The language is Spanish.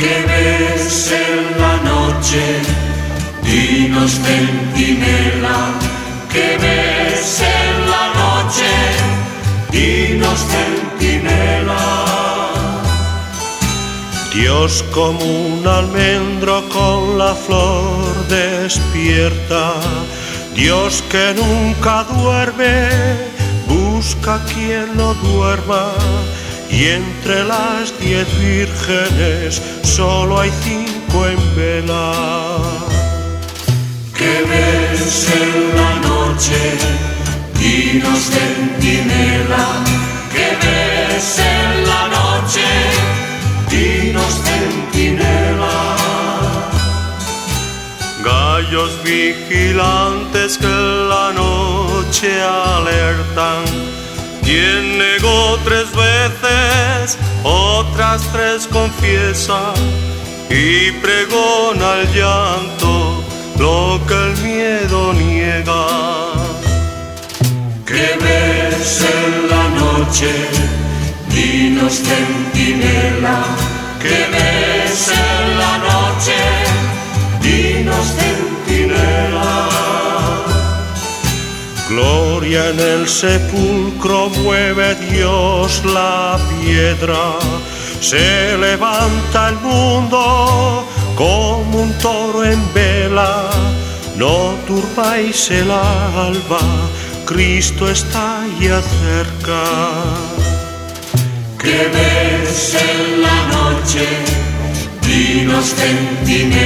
¿Qué ves en la noche? Dinos, centinela. ¿Qué ves en la noche? Dinos, centinela. Dios como un almendro con la flor despierta, Dios que nunca duerme, busca quien no duerma, y entre las 10 vírgenes solo hay 5 en vela. ¿Qué ves en la noche? Dinos, centinela. ¿Qué ves en la noche? Dinos, centinela. Gallos vigilantes que la noche alertan, quien negó 3 veces, otras 3 confiesa, y pregona el llanto lo que el miedo niega. ¿Qué ves en la noche? Dinos, centinela. ¿Qué ves en la noche? Dinos, centinela. Gloria en el sepulcro, mueve Dios la piedra, se levanta el mundo como un toro en vela. No turbáis el alba, Cristo está ya cerca. ¿Qué ves en la noche? Dinos, centinela.